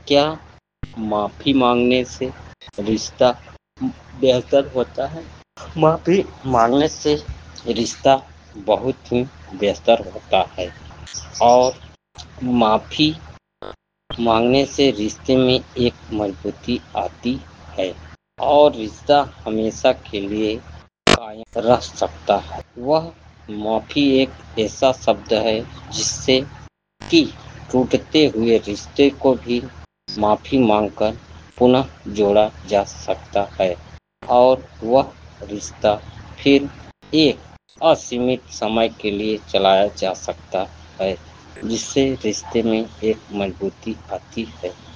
क्या माफ़ी मांगने से रिश्ता बेहतर होता है? माफ़ी मांगने से रिश्ता बहुत ही बेहतर होता है और माफ़ी मांगने से रिश्ते में एक मजबूती आती है और रिश्ता हमेशा के लिए कायम रह सकता है। वह माफ़ी एक ऐसा शब्द है जिससे कि टूटते हुए रिश्ते को भी माफ़ी मांगकर पुनः जोड़ा जा सकता है और वह रिश्ता फिर एक असीमित समय के लिए चलाया जा सकता है, जिससे रिश्ते में एक मजबूती आती है।